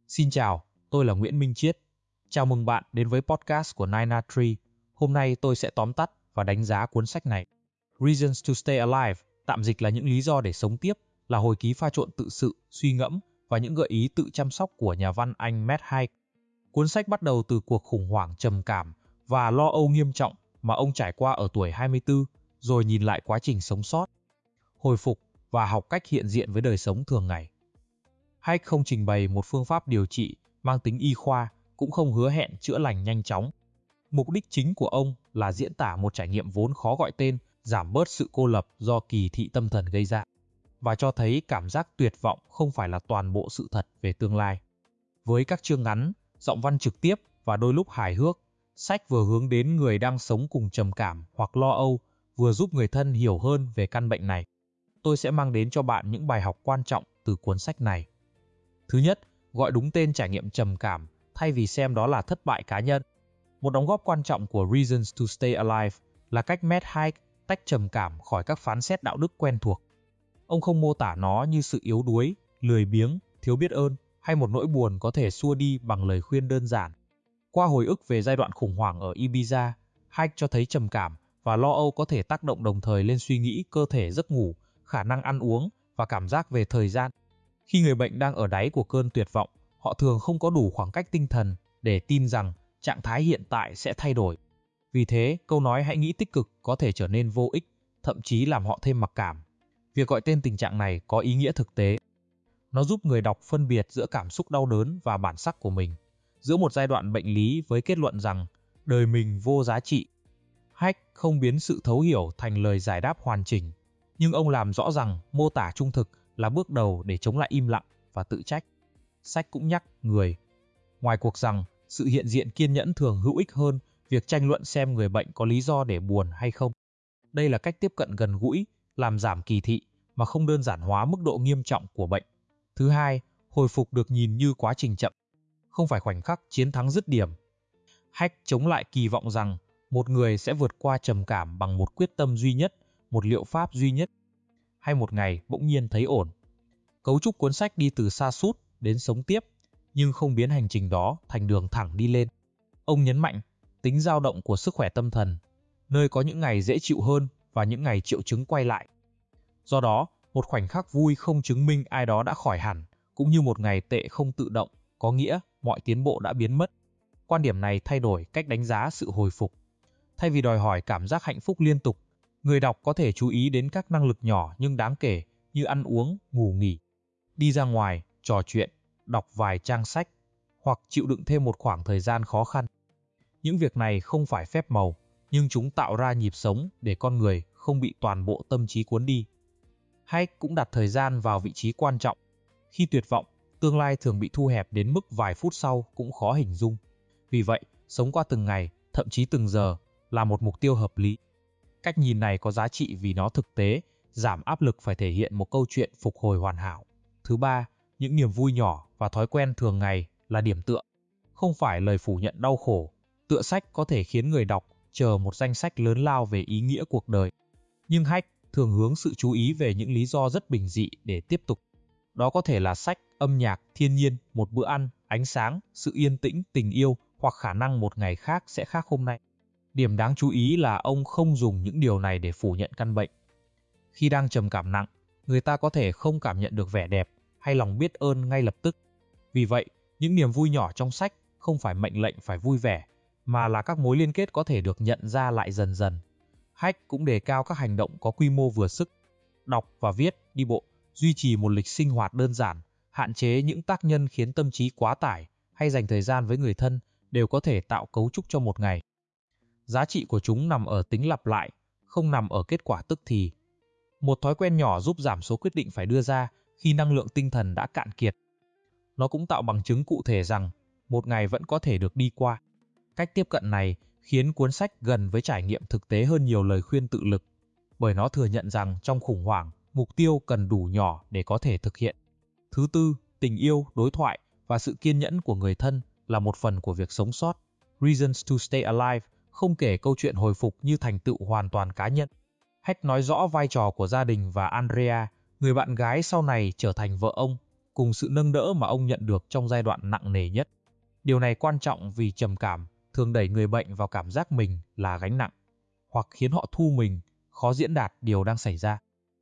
Xin chào, tôi là Nguyễn Minh Chiết. Chào mừng bạn đến với podcast của Nine Tree. Hôm nay tôi sẽ tóm tắt và đánh giá cuốn sách này. Reasons to Stay Alive, tạm dịch là những lý do để sống tiếp, là hồi ký pha trộn tự sự, suy ngẫm và những gợi ý tự chăm sóc của nhà văn Anh Matt Haig. Cuốn sách bắt đầu từ cuộc khủng hoảng trầm cảm và lo âu nghiêm trọng mà ông trải qua ở tuổi 24, rồi nhìn lại quá trình sống sót, hồi phục và học cách hiện diện với đời sống thường ngày. Haig không trình bày một phương pháp điều trị mang tính y khoa, cũng không hứa hẹn chữa lành nhanh chóng. Mục đích chính của ông là diễn tả một trải nghiệm vốn khó gọi tên, giảm bớt sự cô lập do kỳ thị tâm thần gây ra, và cho thấy cảm giác tuyệt vọng không phải là toàn bộ sự thật về tương lai. Với các chương ngắn, giọng văn trực tiếp và đôi lúc hài hước, sách vừa hướng đến người đang sống cùng trầm cảm hoặc lo âu, vừa giúp người thân hiểu hơn về căn bệnh này. Tôi sẽ mang đến cho bạn những bài học quan trọng từ cuốn sách này. Thứ nhất, gọi đúng tên trải nghiệm trầm cảm thay vì xem đó là thất bại cá nhân. Một đóng góp quan trọng của Reasons to Stay Alive là cách Matt Haig tách trầm cảm khỏi các phán xét đạo đức quen thuộc. Ông không mô tả nó như sự yếu đuối, lười biếng, thiếu biết ơn hay một nỗi buồn có thể xua đi bằng lời khuyên đơn giản. Qua hồi ức về giai đoạn khủng hoảng ở Ibiza, Haig cho thấy trầm cảm và lo âu có thể tác động đồng thời lên suy nghĩ, cơ thể, giấc ngủ, khả năng ăn uống và cảm giác về thời gian. Khi người bệnh đang ở đáy của cơn tuyệt vọng, họ thường không có đủ khoảng cách tinh thần để tin rằng trạng thái hiện tại sẽ thay đổi. Vì thế, câu nói hãy nghĩ tích cực có thể trở nên vô ích, thậm chí làm họ thêm mặc cảm. Việc gọi tên tình trạng này có ý nghĩa thực tế. Nó giúp người đọc phân biệt giữa cảm xúc đau đớn và bản sắc của mình, giữa một giai đoạn bệnh lý với kết luận rằng đời mình vô giá trị. Haig không biến sự thấu hiểu thành lời giải đáp hoàn chỉnh, nhưng ông làm rõ rằng mô tả trung thực là bước đầu để chống lại im lặng và tự trách. Sách cũng nhắc người, ngoài cuộc rằng sự hiện diện kiên nhẫn thường hữu ích hơn việc tranh luận xem người bệnh có lý do để buồn hay không. Đây là cách tiếp cận gần gũi, làm giảm kỳ thị mà không đơn giản hóa mức độ nghiêm trọng của bệnh. Thứ hai, hồi phục được nhìn như quá trình chậm, không phải khoảnh khắc chiến thắng dứt điểm. Haig chống lại kỳ vọng rằng một người sẽ vượt qua trầm cảm bằng một quyết tâm duy nhất, một liệu pháp duy nhất, hay một ngày bỗng nhiên thấy ổn. Cấu trúc cuốn sách đi từ sa sút đến sống tiếp, nhưng không biến hành trình đó thành đường thẳng đi lên. Ông nhấn mạnh tính dao động của sức khỏe tâm thần, nơi có những ngày dễ chịu hơn và những ngày triệu chứng quay lại. Do đó, một khoảnh khắc vui không chứng minh ai đó đã khỏi hẳn, cũng như một ngày tệ không tự động, có nghĩa mọi tiến bộ đã biến mất. Quan điểm này thay đổi cách đánh giá sự hồi phục. Thay vì đòi hỏi cảm giác hạnh phúc liên tục, người đọc có thể chú ý đến các năng lực nhỏ nhưng đáng kể như ăn uống, ngủ nghỉ, đi ra ngoài, trò chuyện, đọc vài trang sách, hoặc chịu đựng thêm một khoảng thời gian khó khăn. Những việc này không phải phép màu, nhưng chúng tạo ra nhịp sống để con người không bị toàn bộ tâm trí cuốn đi. Haig cũng đặt thời gian vào vị trí quan trọng. Khi tuyệt vọng, tương lai thường bị thu hẹp đến mức vài phút sau cũng khó hình dung. Vì vậy, sống qua từng ngày, thậm chí từng giờ, là một mục tiêu hợp lý. Cách nhìn này có giá trị vì nó thực tế, giảm áp lực phải thể hiện một câu chuyện phục hồi hoàn hảo. Thứ ba, những niềm vui nhỏ và thói quen thường ngày là điểm tựa, không phải lời phủ nhận đau khổ. Tựa sách có thể khiến người đọc chờ một danh sách lớn lao về ý nghĩa cuộc đời. Nhưng Haig thường hướng sự chú ý về những lý do rất bình dị để tiếp tục. Đó có thể là sách, âm nhạc, thiên nhiên, một bữa ăn, ánh sáng, sự yên tĩnh, tình yêu hoặc khả năng một ngày khác sẽ khác hôm nay. Điểm đáng chú ý là ông không dùng những điều này để phủ nhận căn bệnh. Khi đang trầm cảm nặng, người ta có thể không cảm nhận được vẻ đẹp hay lòng biết ơn ngay lập tức. Vì vậy, những niềm vui nhỏ trong sách không phải mệnh lệnh phải vui vẻ, mà là các mối liên kết có thể được nhận ra lại dần dần. Haig cũng đề cao các hành động có quy mô vừa sức. Đọc và viết, đi bộ, duy trì một lịch sinh hoạt đơn giản, hạn chế những tác nhân khiến tâm trí quá tải hay dành thời gian với người thân đều có thể tạo cấu trúc cho một ngày. Giá trị của chúng nằm ở tính lặp lại, không nằm ở kết quả tức thì. Một thói quen nhỏ giúp giảm số quyết định phải đưa ra khi năng lượng tinh thần đã cạn kiệt. Nó cũng tạo bằng chứng cụ thể rằng một ngày vẫn có thể được đi qua. Cách tiếp cận này khiến cuốn sách gần với trải nghiệm thực tế hơn nhiều lời khuyên tự lực, bởi nó thừa nhận rằng trong khủng hoảng, mục tiêu cần đủ nhỏ để có thể thực hiện. Thứ tư, tình yêu, đối thoại và sự kiên nhẫn của người thân là một phần của việc sống sót. Reasons to Stay Alive không kể câu chuyện hồi phục như thành tựu hoàn toàn cá nhân. Haig nói rõ vai trò của gia đình và Andrea, người bạn gái sau này trở thành vợ ông. cùng sự nâng đỡ mà ông nhận được trong giai đoạn nặng nề nhất. Điều này quan trọng vì trầm cảm thường đẩy người bệnh vào cảm giác mình là gánh nặng, hoặc khiến họ thu mình, khó diễn đạt điều đang xảy ra.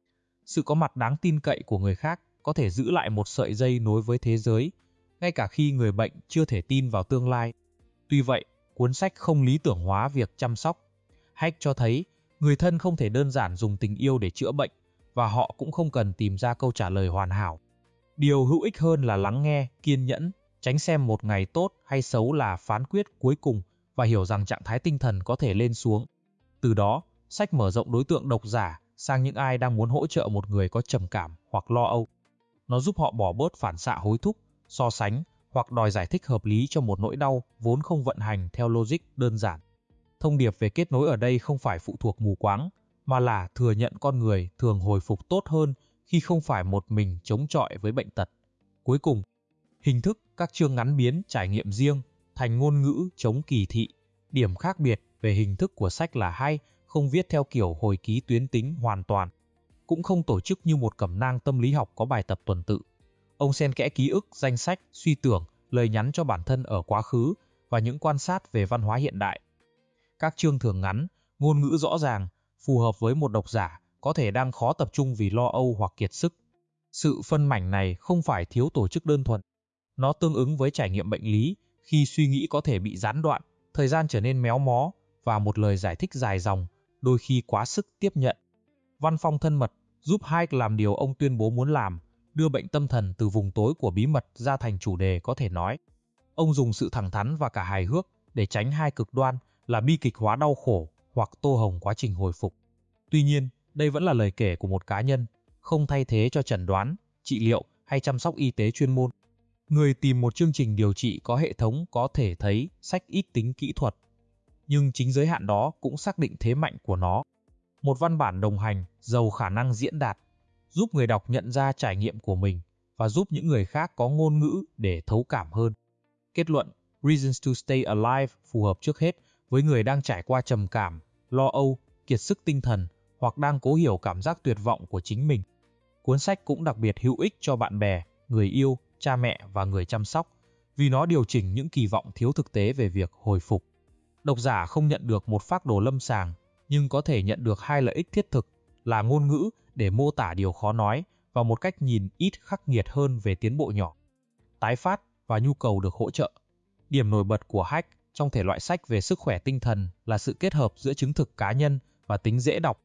Sự có mặt đáng tin cậy của người khác có thể giữ lại một sợi dây nối với thế giới, ngay cả khi người bệnh chưa thể tin vào tương lai. Tuy vậy, cuốn sách không lý tưởng hóa việc chăm sóc. Hack cho thấy người thân không thể đơn giản dùng tình yêu để chữa bệnh, và họ cũng không cần tìm ra câu trả lời hoàn hảo. Điều hữu ích hơn là lắng nghe, kiên nhẫn, tránh xem một ngày tốt hay xấu là phán quyết cuối cùng, và hiểu rằng trạng thái tinh thần có thể lên xuống. Từ đó, sách mở rộng đối tượng độc giả sang những ai đang muốn hỗ trợ một người có trầm cảm hoặc lo âu. Nó giúp họ bỏ bớt phản xạ hối thúc, so sánh hoặc đòi giải thích hợp lý cho một nỗi đau vốn không vận hành theo logic đơn giản. Thông điệp về kết nối ở đây không phải phụ thuộc mù quáng, mà là thừa nhận con người thường hồi phục tốt hơn khi không phải một mình chống chọi với bệnh tật. Cuối cùng, hình thức các chương ngắn biến trải nghiệm riêng thành ngôn ngữ chống kỳ thị. Điểm khác biệt về hình thức của sách là hay không viết theo kiểu hồi ký tuyến tính hoàn toàn, cũng không tổ chức như một cẩm nang tâm lý học có bài tập tuần tự. Ông xen kẽ ký ức, danh sách, suy tưởng, lời nhắn cho bản thân ở quá khứ và những quan sát về văn hóa hiện đại. Các chương thường ngắn, ngôn ngữ rõ ràng, phù hợp với một độc giả có thể đang khó tập trung vì lo âu hoặc kiệt sức. Sự phân mảnh này không phải thiếu tổ chức đơn thuần. Nó tương ứng với trải nghiệm bệnh lý khi suy nghĩ có thể bị gián đoạn, thời gian trở nên méo mó và một lời giải thích dài dòng, đôi khi quá sức tiếp nhận. Văn phong thân mật giúp Hayek làm điều ông tuyên bố muốn làm, đưa bệnh tâm thần từ vùng tối của bí mật ra thành chủ đề có thể nói. Ông dùng sự thẳng thắn và cả hài hước để tránh hai cực đoan là bi kịch hóa đau khổ hoặc tô hồng quá trình hồi phục. Tuy nhiên, đây vẫn là lời kể của một cá nhân, không thay thế cho chẩn đoán, trị liệu hay chăm sóc y tế chuyên môn. Người tìm một chương trình điều trị có hệ thống có thể thấy sách ít tính kỹ thuật, nhưng chính giới hạn đó cũng xác định thế mạnh của nó. Một văn bản đồng hành, giàu khả năng diễn đạt, giúp người đọc nhận ra trải nghiệm của mình và giúp những người khác có ngôn ngữ để thấu cảm hơn. Kết luận, Reasons to Stay Alive phù hợp trước hết với người đang trải qua trầm cảm, lo âu, kiệt sức tinh thần hoặc đang cố hiểu cảm giác tuyệt vọng của chính mình. Cuốn sách cũng đặc biệt hữu ích cho bạn bè, người yêu, cha mẹ và người chăm sóc, vì nó điều chỉnh những kỳ vọng thiếu thực tế về việc hồi phục. Độc giả không nhận được một phác đồ lâm sàng, nhưng có thể nhận được hai lợi ích thiết thực là ngôn ngữ để mô tả điều khó nói và một cách nhìn ít khắc nghiệt hơn về tiến bộ nhỏ, tái phát và nhu cầu được hỗ trợ. Điểm nổi bật của Hayek trong thể loại sách về sức khỏe tinh thần là sự kết hợp giữa chứng thực cá nhân và tính dễ đọc.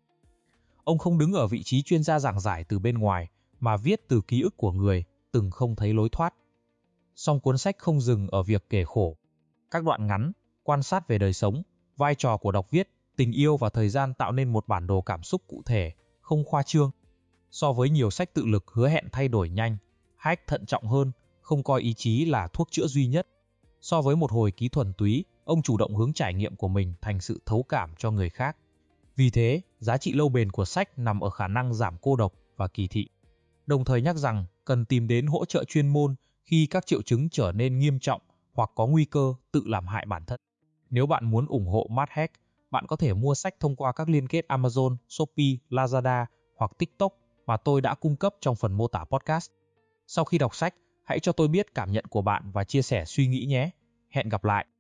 Ông không đứng ở vị trí chuyên gia giảng giải từ bên ngoài, mà viết từ ký ức của người từng không thấy lối thoát. Song cuốn sách không dừng ở việc kể khổ. Các đoạn ngắn, quan sát về đời sống, vai trò của đọc viết, tình yêu và thời gian tạo nên một bản đồ cảm xúc cụ thể, không khoa trương. So với nhiều sách tự lực hứa hẹn thay đổi nhanh, Hayek thận trọng hơn, không coi ý chí là thuốc chữa duy nhất. So với một hồi ký thuần túy, ông chủ động hướng trải nghiệm của mình thành sự thấu cảm cho người khác. Vì thế, giá trị lâu bền của sách nằm ở khả năng giảm cô độc và kỳ thị. Đồng thời nhắc rằng cần tìm đến hỗ trợ chuyên môn khi các triệu chứng trở nên nghiêm trọng hoặc có nguy cơ tự làm hại bản thân. Nếu bạn muốn ủng hộ Matt Haig, bạn có thể mua sách thông qua các liên kết Amazon, Shopee, Lazada hoặc TikTok mà tôi đã cung cấp trong phần mô tả podcast. Sau khi đọc sách, hãy cho tôi biết cảm nhận của bạn và chia sẻ suy nghĩ nhé. Hẹn gặp lại!